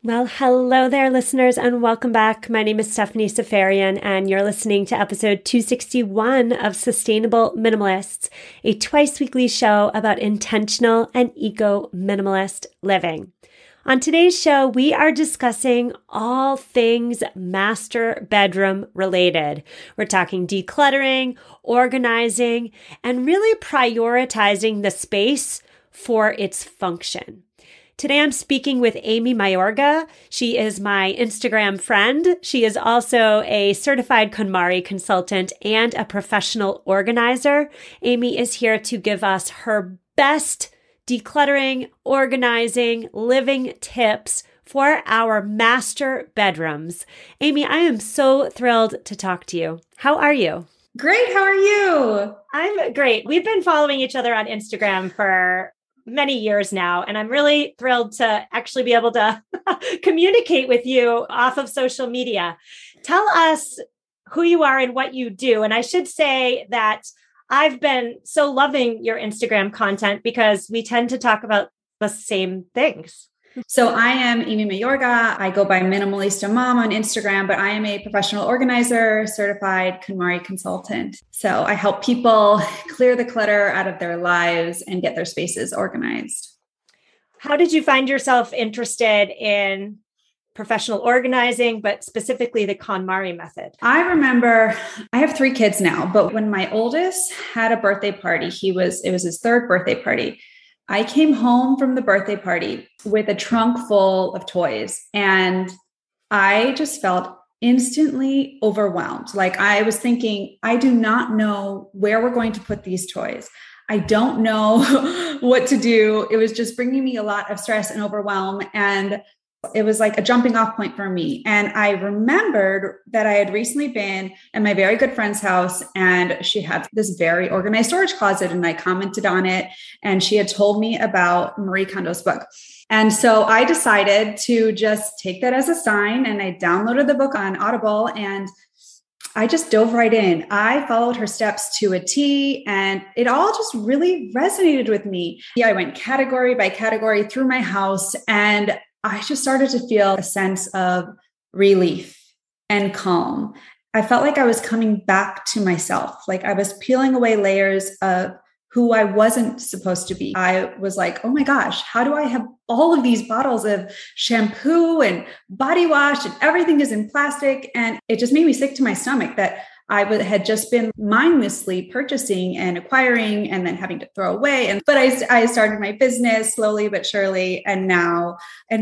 Well, hello there, listeners, and welcome back. My name is Stephanie Safarian, and you're listening to episode 261 of Sustainable Minimalists, a twice-weekly show about intentional and eco-minimalist living. On today's show, we are discussing all things master bedroom related. We're talking decluttering, organizing, and really prioritizing the space for its function. Today, I'm speaking with Amy Mayorga. She is my Instagram friend. She is also a certified KonMari consultant and a professional organizer. Amy is here to give us her best decluttering, organizing, living tips for our master bedrooms. Amy, I am so thrilled to talk to you. How are you? Great. How are you? I'm great. We've been following each other on Instagram for many years now, and I'm really thrilled to actually be able to communicate with you off of social media. Tell us who you are and what you do. And I should say that I've been so loving your Instagram content because we tend to talk about the same things. So I am Amy Mayorga. I go by Minimalista Mom on Instagram, but I am a professional organizer, certified KonMari consultant. So I help people clear the clutter out of their lives and get their spaces organized. How did you find yourself interested in professional organizing, but specifically the KonMari method? I remember I have 3 kids now, but when my oldest had a birthday party, it was his 3rd birthday party. I came home from the birthday party with a trunk full of toys, and I just felt instantly overwhelmed. Like I was thinking, I do not know where we're going to put these toys. I don't know what to do. It was just bringing me a lot of stress and overwhelm. And it was like a jumping off point for me. And I remembered that I had recently been at my very good friend's house, and she had this very organized storage closet, and I commented on it. And she had told me about Marie Kondo's book. And so I decided to just take that as a sign, and I downloaded the book on Audible, and I just dove right in. I followed her steps to a T, and it all just really resonated with me. Yeah, I went category by category through my house, and I just started to feel a sense of relief and calm. I felt like I was coming back to myself, like I was peeling away layers of who I wasn't supposed to be. I was like, oh my gosh, how do I have all of these bottles of shampoo and body wash and everything is in plastic? And it just made me sick to my stomach that had just been mindlessly purchasing and acquiring and then having to throw away. But I started my business slowly but surely. And now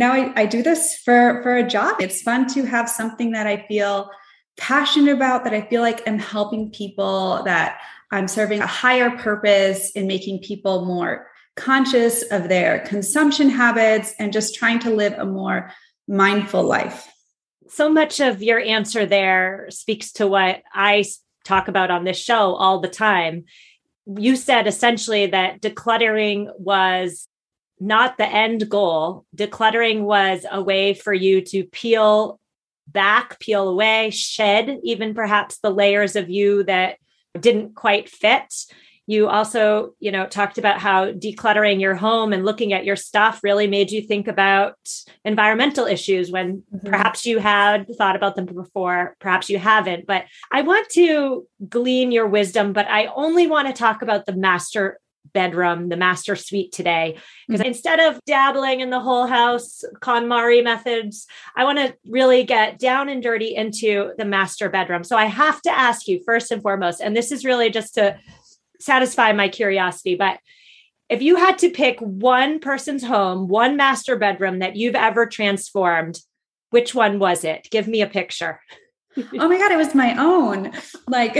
I do this for a job. It's fun to have something that I feel passionate about, that I feel like I'm helping people, that I'm serving a higher purpose in making people more conscious of their consumption habits and just trying to live a more mindful life. So much of your answer there speaks to what I talk about on this show all the time. You said essentially that decluttering was not the end goal. Decluttering was a way for you to peel back, peel away, shed even perhaps the layers of you that didn't quite fit. You also, talked about how decluttering your home and looking at your stuff really made you think about environmental issues when perhaps you had thought about them before, perhaps you haven't. But I want to glean your wisdom, but I only want to talk about the master bedroom, the master suite today, because instead of dabbling in the whole house KonMari methods, I want to really get down and dirty into the master bedroom. So I have to ask you first and foremost, and this is really just to satisfy my curiosity, but if you had to pick one person's home, one master bedroom that you've ever transformed, which one was it? Give me a picture. Oh my God, it was my own. Like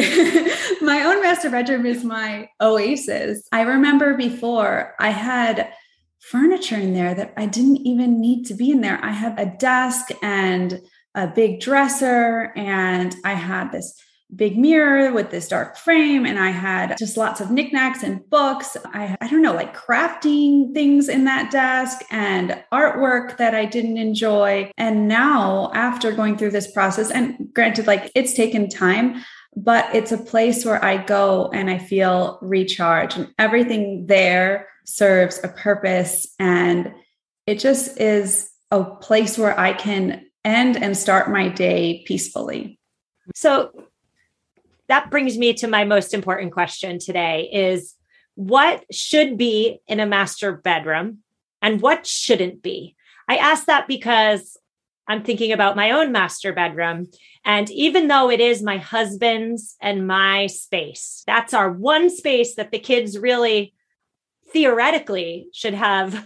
my own master bedroom is my oasis. I remember before I had furniture in there that I didn't even need to be in there. I had a desk and a big dresser, and I had this big mirror with this dark frame. And I had just lots of knickknacks and books. I don't know, like crafting things in that desk and artwork that I didn't enjoy. And now after going through this process, and granted, like it's taken time, but it's a place where I go and I feel recharged, and everything there serves a purpose. And it just is a place where I can end and start my day peacefully. So that brings me to my most important question today is what should be in a master bedroom and what shouldn't be? I ask that because I'm thinking about my own master bedroom. And even though it is my husband's and my space, that's our one space that the kids really theoretically should have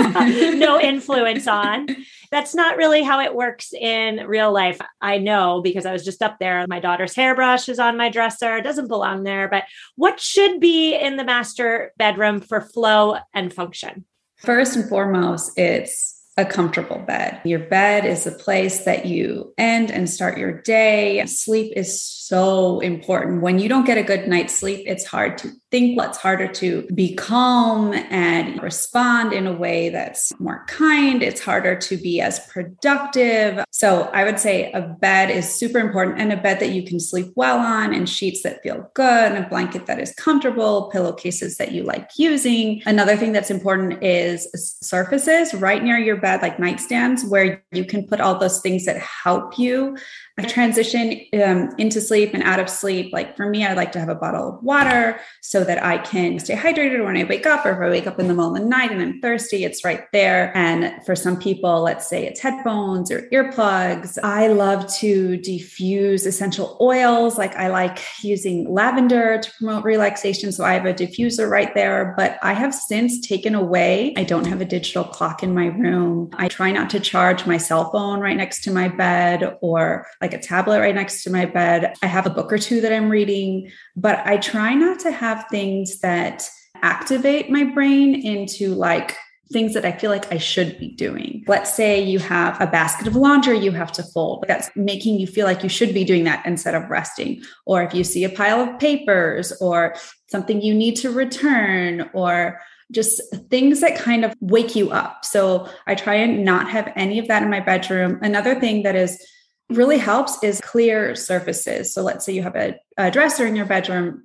no influence on. That's not really how it works in real life. I know because I was just up there. My daughter's hairbrush is on my dresser. It doesn't belong there. But what should be in the master bedroom for flow and function? First and foremost, it's a comfortable bed. Your bed is a place that you end and start your day. Sleep is so important. When you don't get a good night's sleep, it's hard to think. It's harder to be calm and respond in a way that's more kind. It's harder to be as productive. So I would say a bed is super important, and a bed that you can sleep well on, and sheets that feel good, and a blanket that is comfortable, pillowcases that you like using. Another thing that's important is surfaces right near your bed, like nightstands, where you can put all those things that help you transition into sleep and out of sleep. Like for me, I like to have a bottle of water so that I can stay hydrated when I wake up, or if I wake up in the middle of the night and I'm thirsty, it's right there. And for some people, let's say it's headphones or earplugs. I love to diffuse essential oils. Like I like using lavender to promote relaxation. So I have a diffuser right there, but I have since taken away, I don't have a digital clock in my room. I try not to charge my cell phone right next to my bed, or like a tablet right next to my bed. I have a book or two that I'm reading, but I try not to have things that activate my brain into like things that I feel like I should be doing. Let's say you have a basket of laundry you have to fold. That's making you feel like you should be doing that instead of resting. Or if you see a pile of papers or something you need to return, or just things that kind of wake you up. So I try and not have any of that in my bedroom. Another thing that is really helps is clear surfaces. So let's say you have a dresser in your bedroom.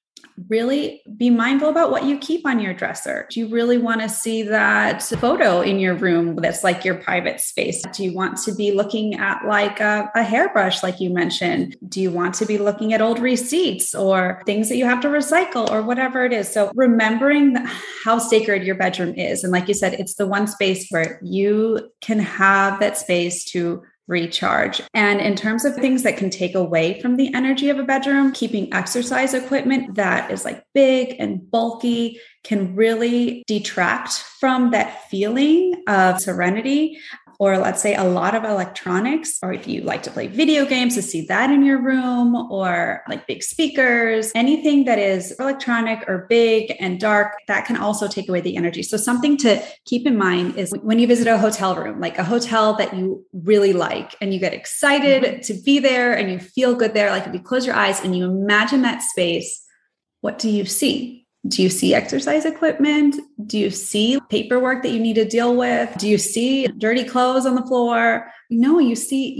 Really be mindful about what you keep on your dresser. Do you really want to see that photo in your room that's like your private space? Do you want to be looking at like a hairbrush, like you mentioned? Do you want to be looking at old receipts or things that you have to recycle or whatever it is? So remembering how sacred your bedroom is. And like you said, it's the one space where you can have that space to recharge. And in terms of things that can take away from the energy of a bedroom, keeping exercise equipment that is like big and bulky can really detract from that feeling of serenity. Or let's say a lot of electronics, or if you like to play video games, to see that in your room, or like big speakers, anything that is electronic or big and dark, that can also take away the energy. So something to keep in mind is when you visit a hotel room, like a hotel that you really like, and you get excited to be there and you feel good there, like if you close your eyes and you imagine that space, what do you see? Do you see exercise equipment? Do you see paperwork that you need to deal with? Do you see dirty clothes on the floor? No, you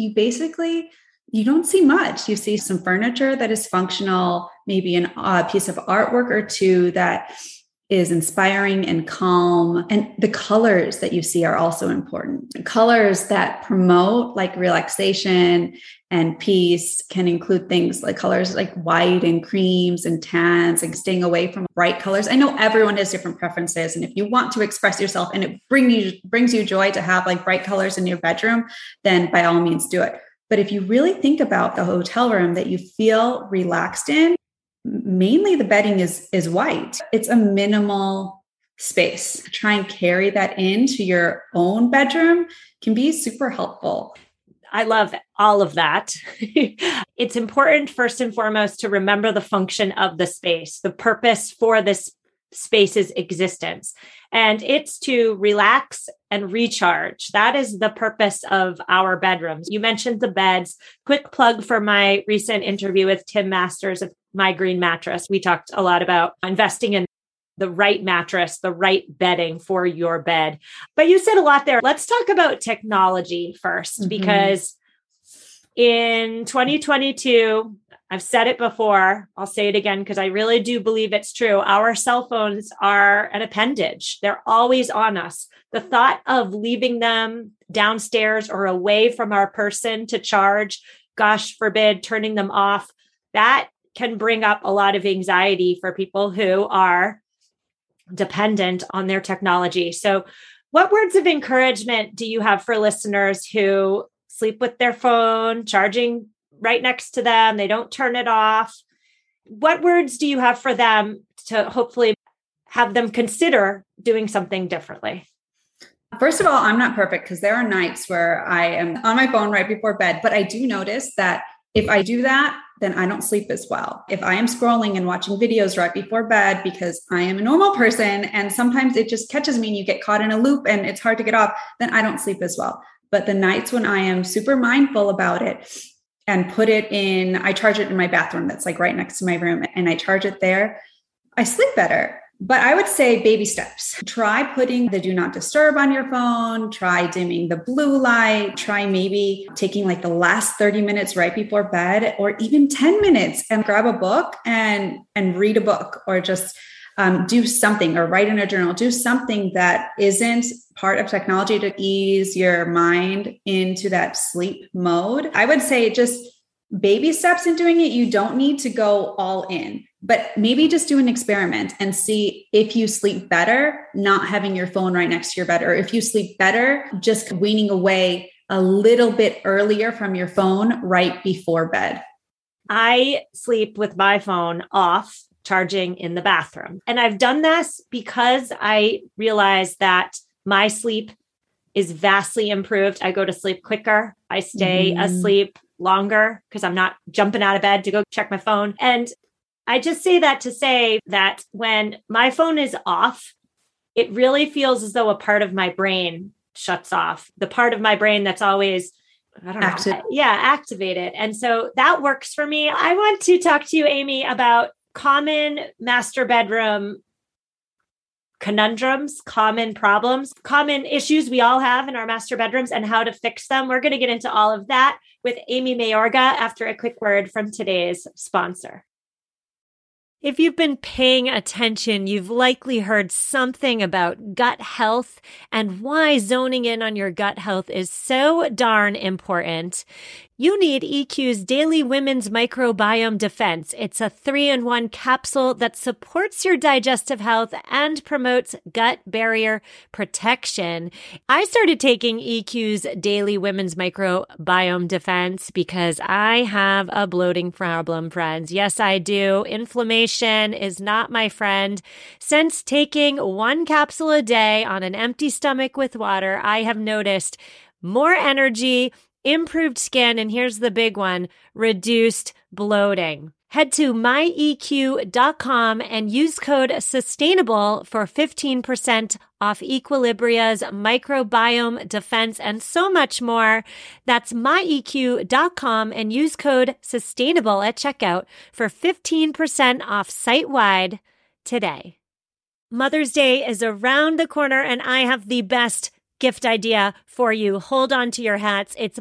don't see much. You see some furniture that is functional, maybe a piece of artwork or two that is inspiring and calm. And the colors that you see are also important. Colors that promote like relaxation and peace can include things like colors like white and creams and tans, and staying away from bright colors. I know everyone has different preferences. And if you want to express yourself and it brings you joy to have like bright colors in your bedroom, then by all means do it. But if you really think about the hotel room that you feel relaxed in, mainly the bedding is white. It's a minimal space. Try and carry that into your own bedroom can be super helpful. I love all of that. It's important, first and foremost, to remember the function of the space, the purpose for this space's existence. And it's to relax and recharge. That is the purpose of our bedrooms. You mentioned the beds. Quick plug for my recent interview with Tim Masters of My Green Mattress. We talked a lot about investing in the right mattress, the right bedding for your bed. But you said a lot there. Let's talk about technology first, because In 2022, I've said it before, I'll say it again because I really do believe it's true. Our cell phones are an appendage. They're always on us. The thought of leaving them downstairs or away from our person to charge, gosh forbid, turning them off, that can bring up a lot of anxiety for people who are dependent on their technology. So what words of encouragement do you have for listeners who sleep with their phone, charging right next to them? They don't turn it off. What words do you have for them to hopefully have them consider doing something differently? First of all, I'm not perfect because there are nights where I am on my phone right before bed, but I do notice that if I do that, then I don't sleep as well. If I am scrolling and watching videos right before bed because I am a normal person and sometimes it just catches me and you get caught in a loop and it's hard to get off, then I don't sleep as well. But the nights when I am super mindful about it and put it in, I charge it in my bathroom that's like right next to my room and I charge it there, I sleep better. But I would say baby steps. Try putting the do not disturb on your phone. Try dimming the blue light. Try maybe taking like the last 30 minutes right before bed or even 10 minutes and grab a book and read a book or just do something or write in a journal. Do something that isn't part of technology to ease your mind into that sleep mode. I would say just baby steps in doing it. You don't need to go all in. But maybe just do an experiment and see if you sleep better, not having your phone right next to your bed, or if you sleep better, just weaning away a little bit earlier from your phone right before bed. I sleep with my phone off, charging in the bathroom. And I've done this because I realize that my sleep is vastly improved. I go to sleep quicker. I stay asleep longer because I'm not jumping out of bed to go check my phone. And I just say that to say that when my phone is off, it really feels as though a part of my brain shuts off. The part of my brain that's always, activated. And so that works for me. I want to talk to you, Amy, about common master bedroom conundrums, common problems, common issues we all have in our master bedrooms and how to fix them. We're going to get into all of that with Amy Mayorga after a quick word from today's sponsor. If you've been paying attention, you've likely heard something about gut health and why zoning in on your gut health is so darn important. You need EQ's Daily Women's Microbiome Defense. It's a 3-in-1 capsule that supports your digestive health and promotes gut barrier protection. I started taking EQ's Daily Women's Microbiome Defense because I have a bloating problem, friends. Yes, I do. Inflammation is not my friend. Since taking 1 capsule a day on an empty stomach with water, I have noticed more energy, improved skin, and here's the big one, reduced bloating. Head to myeq.com and use code SUSTAINABLE for 15% off Equilibria's microbiome defense and so much more. That's myeq.com and use code SUSTAINABLE at checkout for 15% off site-wide today. Mother's Day is around the corner and I have the best gift idea for you. Hold on to your hats. It's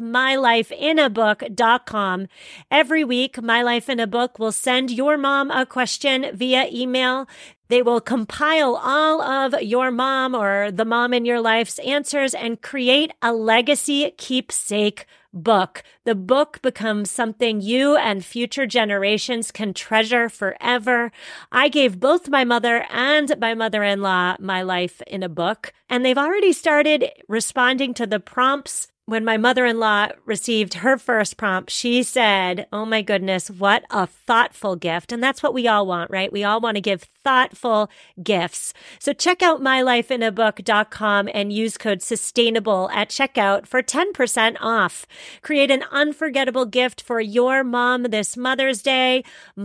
mylifeinabook.com. Every week, My Life in a Book will send your mom a question via email. They will compile all of your mom or the mom in your life's answers and create a legacy keepsake book. The book becomes something you and future generations can treasure forever. I gave both my mother and my mother-in-law My Life in a Book, and they've already started responding to the prompts. When my mother-in-law received her first prompt, she said, "Oh my goodness, what a thoughtful gift." And that's what we all want, right? We all want to give thoughtful gifts. So check out mylifeinabook.com and use code SUSTAINABLE at checkout for 10% off. Create an unforgettable gift for your mom this Mother's Day.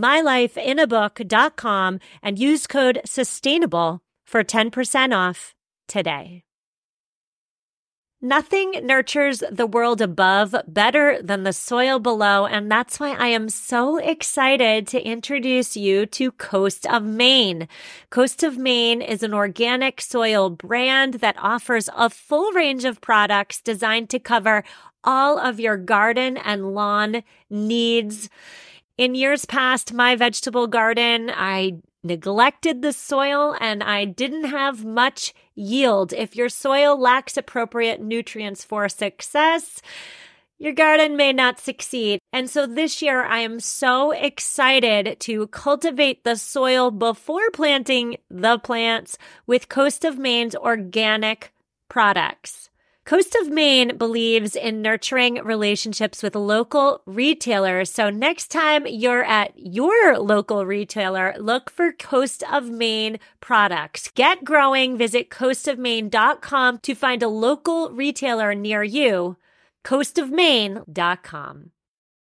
mylifeinabook.com and use code SUSTAINABLE for 10% off today. Nothing nurtures the world above better than the soil below, and that's why I am so excited to introduce you to Coast of Maine. Coast of Maine is an organic soil brand that offers a full range of products designed to cover all of your garden and lawn needs. In years past, my vegetable garden, I neglected the soil and I didn't have much yield. If your soil lacks appropriate nutrients for success, your garden may not succeed. And so this year, I am so excited to cultivate the soil before planting the plants with Coast of Maine's organic products. Coast of Maine believes in nurturing relationships with local retailers. So next time you're at your local retailer, look for Coast of Maine products. Get growing. Visit coastofmaine.com to find a local retailer near you. coastofmaine.com.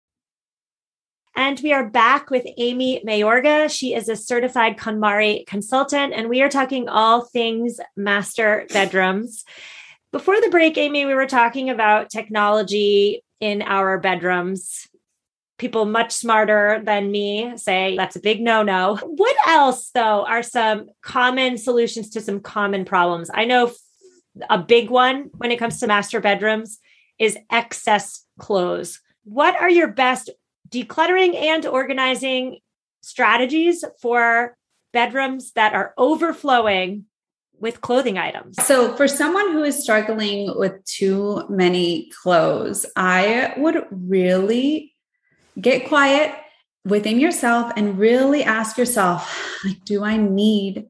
And we are back with Amy Mayorga. She is a certified KonMari consultant, and we are talking all things master bedrooms. Before the break, Amy, we were talking about technology in our bedrooms. People much smarter than me say that's a big no-no. What else, though, are some common solutions to some common problems? I know a big one when it comes to master bedrooms is excess clothes. What are your best decluttering and organizing strategies for bedrooms that are overflowing with clothing items? So for someone who is struggling with too many clothes, I would really get quiet within yourself and really ask yourself, like, do I need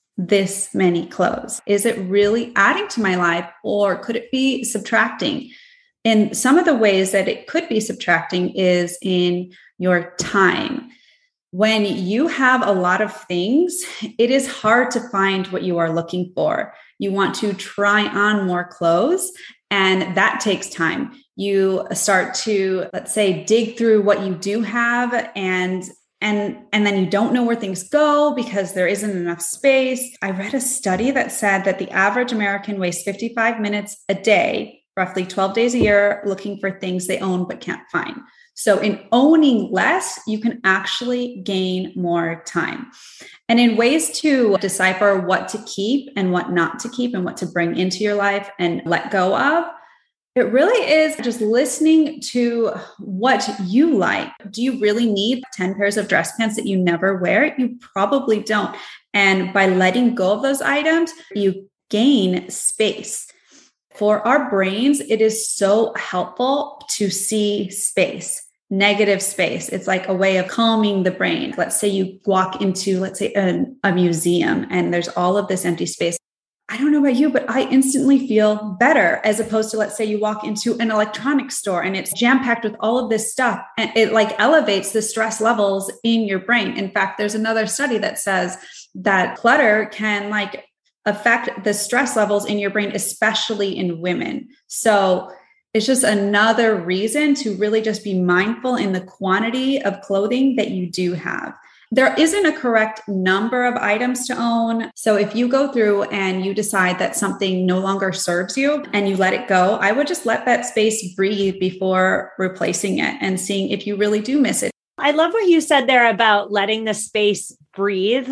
this many clothes? Is it really adding to my life, or could it be subtracting? And some of the ways that it could be subtracting is in your time. When you have a lot of things, it is hard to find what you are looking for. You want to try on more clothes, and that takes time. You start to, let's say, dig through what you do have, and then you don't know where things go because there isn't enough space. I read a study that said that the average American wastes 55 minutes a day, roughly 12 days a year, looking for things they own but can't find. So in owning less, you can actually gain more time. And in ways to decipher what to keep and what not to keep and what to bring into your life and let go of, it really is just listening to what you like. Do you really need 10 pairs of dress pants that you never wear? You probably don't. And by letting go of those items, you gain space. For our brains, it is so helpful to see space, negative space. It's like a way of calming the brain. Let's say you walk into, let's say, a museum and there's all of this empty space. I don't know about you, but I instantly feel better, as opposed to, let's say you walk into an electronics store and it's jam-packed with all of this stuff, and it like elevates the stress levels in your brain. In fact, there's another study that says that clutter can like affect the stress levels in your brain, especially in women. So it's just another reason to really just be mindful in the quantity of clothing that you do have. There isn't a correct number of items to own. So if you go through and you decide that something no longer serves you and you let it go, I would just let that space breathe before replacing it and seeing if you really do miss it. I love what you said there about letting the space breathe.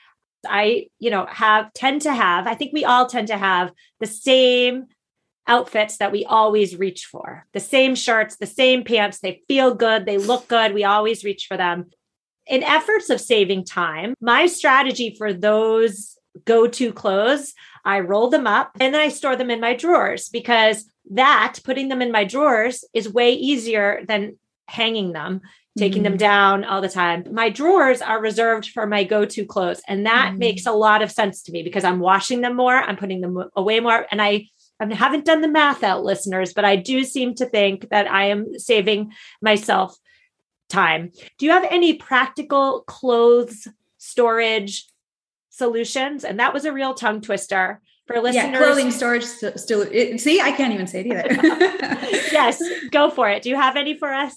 I tend to have, I think we all tend to have the same outfits that we always reach for, the same shirts, the same pants. They feel good. They look good. We always reach for them. In efforts of saving time, my strategy for those go-to clothes, I roll them up and then I store them in my drawers, because putting them in my drawers is way easier than hanging them, taking them down all the time. My drawers are reserved for my go-to clothes. And that makes a lot of sense to me because I'm washing them more, I'm putting them away more. And I haven't done the math out, listeners, but I do seem to think that I am saving myself time. Do you have any practical clothes storage solutions? And that was a real tongue twister for listeners. Yeah, clothing storage still. See, I can't even say it either. Yes, go for it. Do you have any for us?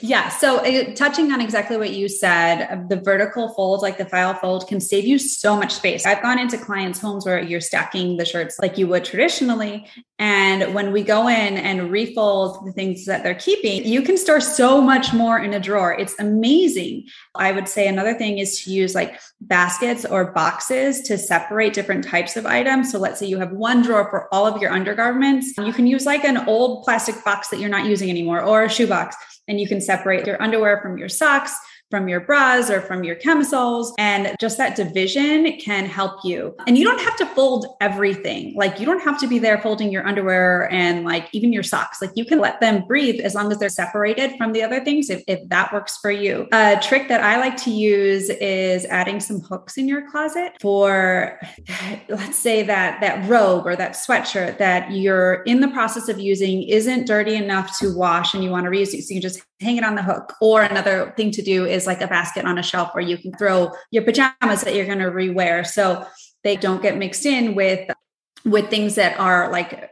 Yeah. So touching on exactly what you said, the vertical fold, like the file fold, can save you so much space. I've gone into clients' homes where you're stacking the shirts like you would traditionally. And when we go in and refold the things that they're keeping, you can store so much more in a drawer. It's amazing. I would say another thing is to use like baskets or boxes to separate different types of items. So let's say you have one drawer for all of your undergarments. You can use like an old plastic box that you're not using anymore, or a shoebox. And you can separate your underwear from your socks, from your bras, or from your camisoles. And just that division can help you. And you don't have to fold everything. Like you don't have to be there folding your underwear and like even your socks. Like you can let them breathe as long as they're separated from the other things, if that works for you. A trick that I like to use is adding some hooks in your closet for, let's say that robe or that sweatshirt that you're in the process of using isn't dirty enough to wash and you want to reuse it. So you just hang it on the hook. Or another thing to do is like a basket on a shelf where you can throw your pajamas that you're going to rewear, so they don't get mixed in with things that are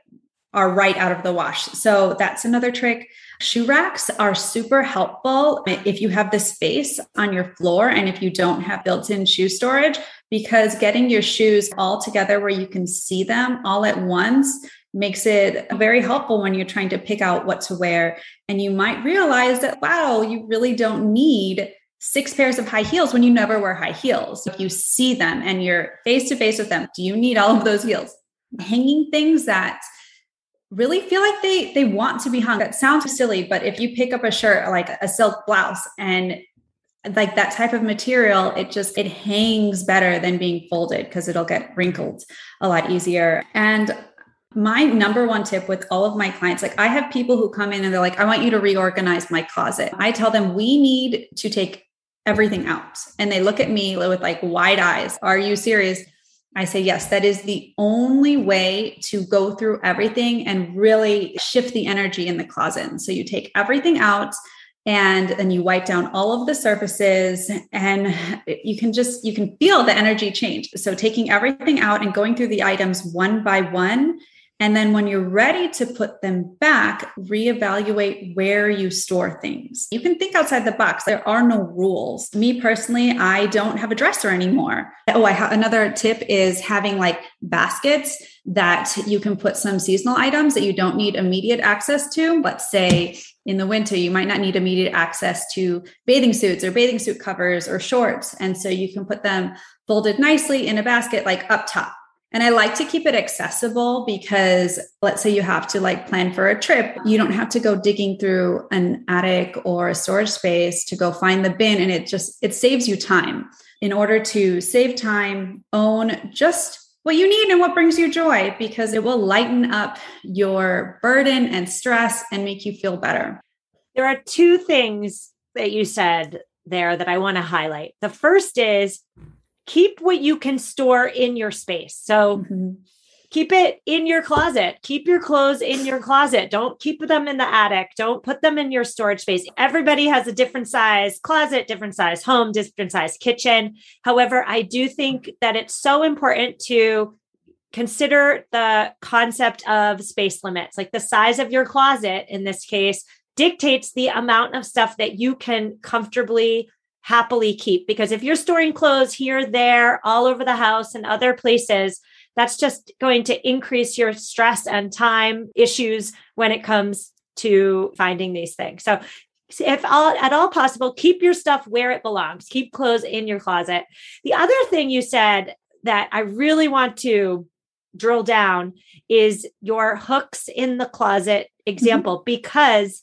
right out of the wash. So that's another trick. Shoe racks are super helpful if you have the space on your floor and if you don't have built-in shoe storage, because getting your shoes all together where you can see them all at once makes it very helpful when you're trying to pick out what to wear. And you might realize that, wow, you really don't need 6 pairs of high heels when you never wear high heels. If you see them and you're face to face with them, do you need all of those heels? Hanging things that really feel like they want to be hung. That sounds silly, but if you pick up a shirt, like a silk blouse, and like that type of material, it hangs better than being folded because it'll get wrinkled a lot easier. And my number one tip with all of my clients, like I have people who come in and they're like, I want you to reorganize my closet. I tell them we need to take everything out. And they look at me with like wide eyes. Are you serious? I say, yes, that is the only way to go through everything and really shift the energy in the closet. And so you take everything out and then you wipe down all of the surfaces and you can feel the energy change. So taking everything out and going through the items one by one. And then when you're ready to put them back, reevaluate where you store things. You can think outside the box. There are no rules. Me personally, I don't have a dresser anymore. Another tip is having like baskets that you can put some seasonal items that you don't need immediate access to. Let's say in the winter, you might not need immediate access to bathing suits or bathing suit covers or shorts. And so you can put them folded nicely in a basket, like up top. And I like to keep it accessible because let's say you have to like plan for a trip. You don't have to go digging through an attic or a storage space to go find the bin. And it saves you time. In order to save time, own just what you need and what brings you joy, because it will lighten up your burden and stress and make you feel better. There are 2 things that you said there that I want to highlight. The first is keep what you can store in your space. So keep it in your closet. Keep your clothes in your closet. Don't keep them in the attic. Don't put them in your storage space. Everybody has a different size closet, different size home, different size kitchen. However, I do think that it's so important to consider the concept of space limits. Like the size of your closet, in this case, dictates the amount of stuff that you can comfortably happily keep. Because if you're storing clothes here, there, all over the house and other places, that's just going to increase your stress and time issues when it comes to finding these things. So if at all possible, keep your stuff where it belongs. Keep clothes in your closet. The other thing you said that I really want to drill down is your hooks in the closet example, because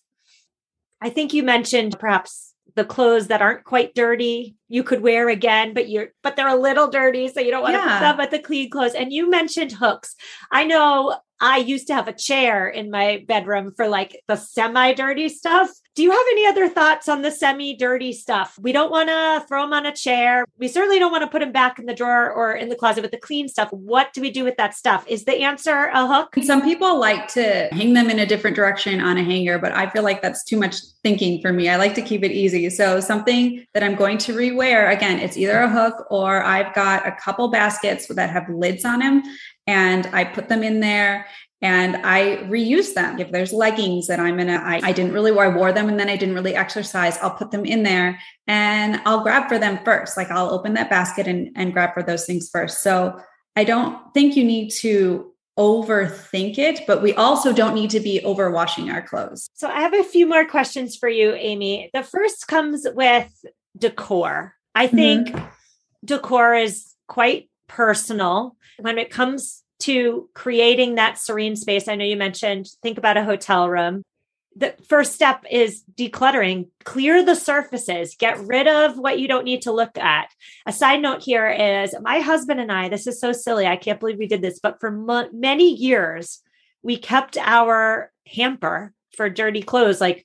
I think you mentioned perhaps the clothes that aren't quite dirty, you could wear again, but they're a little dirty. So you don't want to put them at the clean clothes. And you mentioned hooks. I know I used to have a chair in my bedroom for like the semi-dirty stuff. Do you have any other thoughts on the semi-dirty stuff? We don't want to throw them on a chair. We certainly don't want to put them back in the drawer or in the closet with the clean stuff. What do we do with that stuff? Is the answer a hook? Some people like to hang them in a different direction on a hanger, but I feel like that's too much thinking for me. I like to keep it easy. So something that I'm going to rewear, again, it's either a hook or I've got a couple baskets that have lids on them and I put them in there. and I reuse them. If there's leggings that I didn't really wear, I wore them and then I didn't really exercise, I'll put them in there and I'll grab for them first. Like I'll open that basket and grab for those things first. So I don't think you need to overthink it, but we also don't need to be overwashing our clothes. So I have a few more questions for you, Amy. The first comes with decor. I think decor is quite personal when it comes to creating that serene space. I know you mentioned, think about a hotel room. The first step is decluttering, clear the surfaces, get rid of what you don't need to look at. A side note here is my husband and I, this is so silly, I can't believe we did this, but for many years, we kept our hamper for dirty clothes, like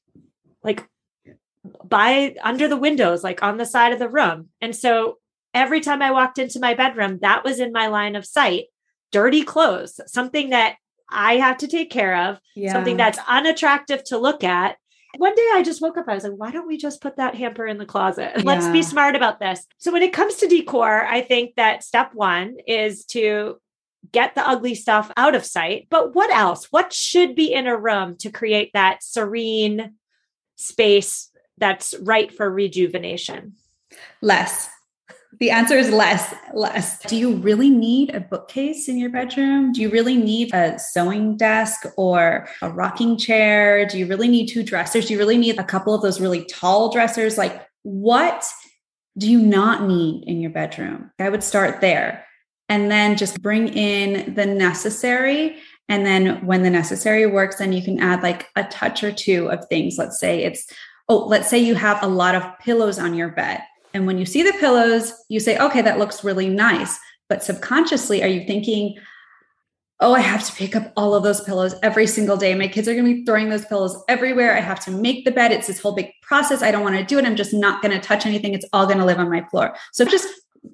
by under the windows, like on the side of the room. And so every time I walked into my bedroom, that was in my line of sight. Dirty clothes, something that I have to take care of, something that's unattractive to look at. One day I just woke up, I was like, why don't we just put that hamper in the closet? Yeah. Let's be smart about this. So when it comes to decor, I think that step one is to get the ugly stuff out of sight. But what else? What should be in a room to create that serene space that's right for rejuvenation? Less. The answer is less. Do you really need a bookcase in your bedroom? Do you really need a sewing desk or a rocking chair? Do you really need 2 dressers? Do you really need a couple of those really tall dressers? Like, what do you not need in your bedroom? I would start there and then just bring in the necessary. And then when the necessary works, then you can add like a touch or 2 of things. Let's say you have a lot of pillows on your bed. And when you see the pillows, you say, okay, that looks really nice. But subconsciously, are you thinking, oh, I have to pick up all of those pillows every single day. My kids are going to be throwing those pillows everywhere. I have to make the bed. It's this whole big process. I don't want to do it. I'm just not going to touch anything. It's all going to live on my floor. So just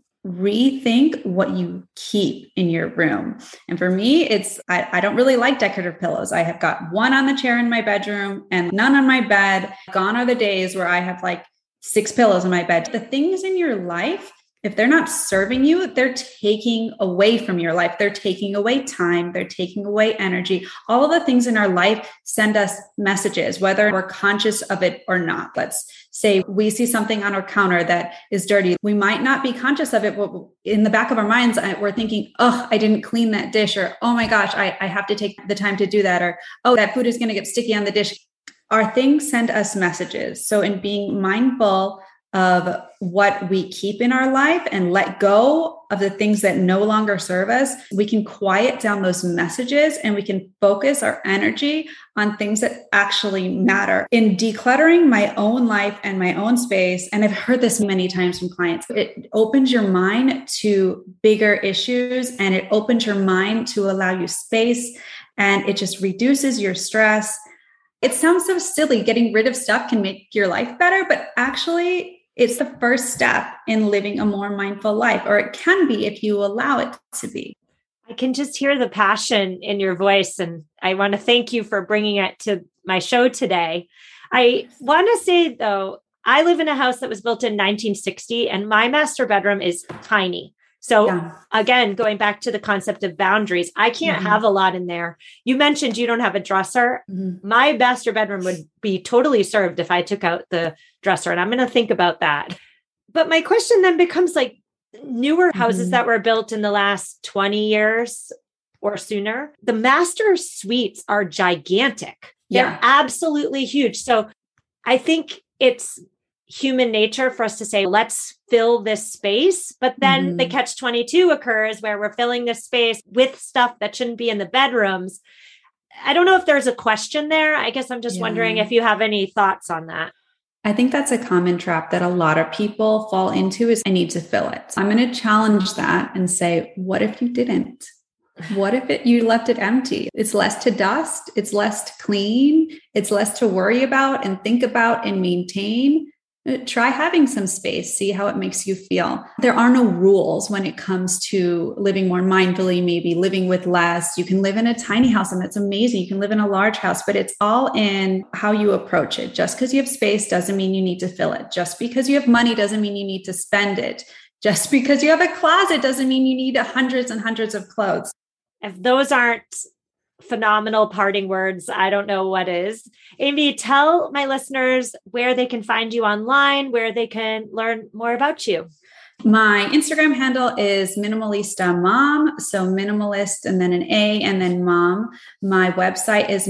rethink what you keep in your room. And for me, I don't really like decorative pillows. I have got 1 on the chair in my bedroom and none on my bed. Gone are the days where I have like 6 pillows in my bed. The things in your life, if they're not serving you, they're taking away from your life. They're taking away time. They're taking away energy. All of the things in our life send us messages, whether we're conscious of it or not. Let's say we see something on our counter that is dirty. We might not be conscious of it, but in the back of our minds, we're thinking, oh, I didn't clean that dish, or, oh my gosh, I have to take the time to do that, or, oh, that food is going to get sticky on the dish. Our things send us messages. So in being mindful of what we keep in our life and let go of the things that no longer serve us, we can quiet down those messages and we can focus our energy on things that actually matter. In decluttering my own life and my own space, and I've heard this many times from clients, it opens your mind to bigger issues and it opens your mind to allow you space, and it just reduces your stress. It sounds so silly. Getting rid of stuff can make your life better, but actually it's the first step in living a more mindful life, or it can be if you allow it to be. I can just hear the passion in your voice, and I want to thank you for bringing it to my show today. I want to say, though, I live in a house that was built in 1960, and my master bedroom is tiny. So again, going back to the concept of boundaries, I can't have a lot in there. You mentioned you don't have a dresser. My master bedroom would be totally served if I took out the dresser, and I'm going to think about that. But my question then becomes, like, newer houses that were built in the last 20 years or sooner, the master suites are gigantic. They're absolutely huge. So I think it's human nature for us to say, let's fill this space. But then the catch-22 occurs where we're filling this space with stuff that shouldn't be in the bedrooms. I don't know if there's a question there. I guess I'm just wondering if you have any thoughts on that. I think that's a common trap that a lot of people fall into, is I need to fill it. I'm going to challenge that and say, what if you didn't? What if you left it empty? It's less to dust. It's less to clean. It's less to worry about and think about and maintain. Try having some space, see how it makes you feel. There are no rules when it comes to living more mindfully, maybe living with less. You can live in a tiny house and that's amazing. You can live in a large house, but it's all in how you approach it. Just because you have space doesn't mean you need to fill it. Just because you have money doesn't mean you need to spend it. Just because you have a closet doesn't mean you need hundreds and hundreds of clothes. If those aren't phenomenal parting words. I don't know what is. Amy, tell my listeners where they can find you online, where they can learn more about you. My Instagram handle is Minimalista Mom. So minimalist and then an A and then mom. My website is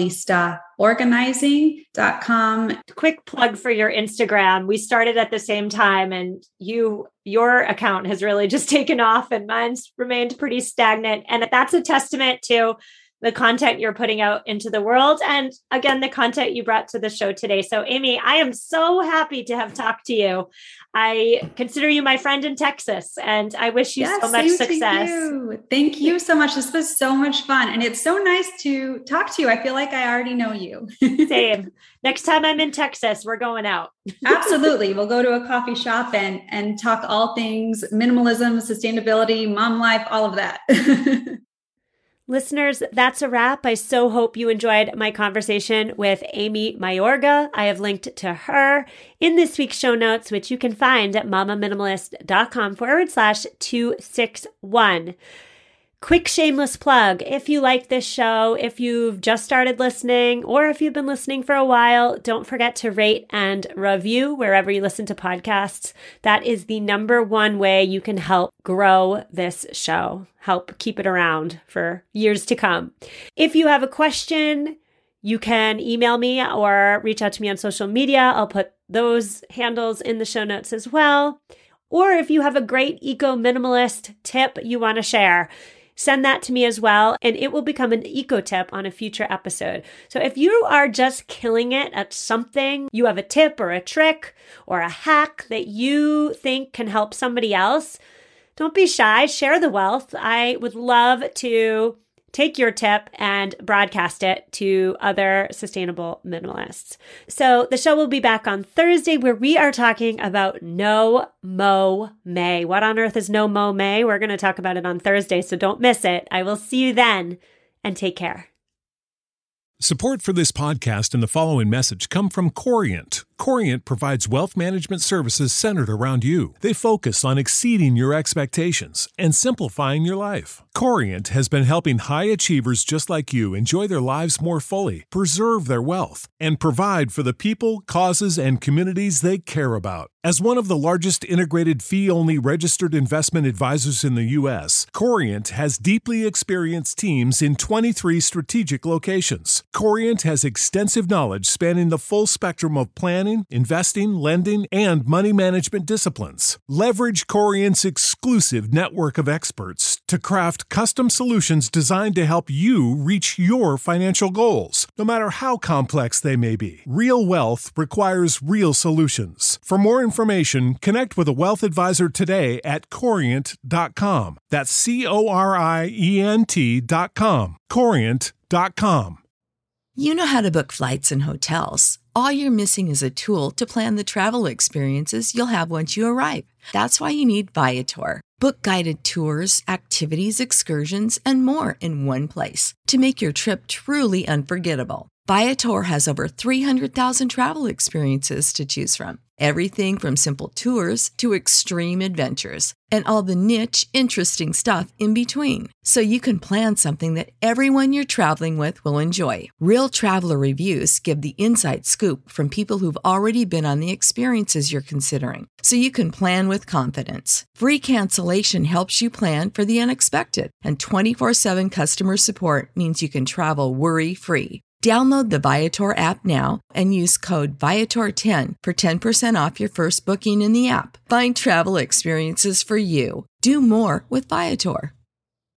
minimalistaorganizing.com. Quick plug for your Instagram. We started at the same time and your account has really just taken off and mine's remained pretty stagnant. And that's a testament to the content you're putting out into the world. And again, the content you brought to the show today. So Amy, I am so happy to have talked to you. I consider you my friend in Texas and I wish you so much success. Thank you so much. This was so much fun. And it's so nice to talk to you. I feel like I already know you. Same. Next time I'm in Texas, we're going out. Absolutely. We'll go to a coffee shop and talk all things minimalism, sustainability, mom life, all of that. Listeners, that's a wrap. I so hope you enjoyed my conversation with Amy Mayorga. I have linked to her in this week's show notes, which you can find at mamaminimalist.com/261. Quick shameless plug. If you like this show, if you've just started listening, or if you've been listening for a while, don't forget to rate and review wherever you listen to podcasts. That is the number one way you can help grow this show, help keep it around for years to come. If you have a question, you can email me or reach out to me on social media. I'll put those handles in the show notes as well. Or if you have a great eco-minimalist tip you want to share, send that to me as well, and it will become an eco tip on a future episode. So if you are just killing it at something, you have a tip or a trick or a hack that you think can help somebody else, don't be shy, share the wealth. I would love to take your tip and broadcast it to other sustainable minimalists. So the show will be back on Thursday where we are talking about No Mow May. What on earth is No Mow May? We're going to talk about it on Thursday, so don't miss it. I will see you then, and take care. Support for this podcast and the following message come from Corient. Corient provides wealth management services centered around you. They focus on exceeding your expectations and simplifying your life. Corient has been helping high achievers just like you enjoy their lives more fully, preserve their wealth, and provide for the people, causes, and communities they care about. As one of the largest integrated fee-only registered investment advisors in the U.S., Corient has deeply experienced teams in 23 strategic locations. Corient has extensive knowledge spanning the full spectrum of planning, investing, lending, and money management disciplines. Leverage Corient's exclusive network of experts to craft custom solutions designed to help you reach your financial goals, no matter how complex they may be. Real wealth requires real solutions. For more information, connect with a wealth advisor today at Corient.com. That's Corient.com. Corient.com. You know how to book flights and hotels. All you're missing is a tool to plan the travel experiences you'll have once you arrive. That's why you need Viator. Book guided tours, activities, excursions, and more in one place to make your trip truly unforgettable. Viator has over 300,000 travel experiences to choose from. Everything from simple tours to extreme adventures and all the niche, interesting stuff in between. So you can plan something that everyone you're traveling with will enjoy. Real traveler reviews give the inside scoop from people who've already been on the experiences you're considering. So you can plan with confidence. Free cancellation helps you plan for the unexpected. And 24/7 customer support means you can travel worry-free. Download the Viator app now and use code Viator10 for 10% off your first booking in the app. Find travel experiences for you. Do more with Viator.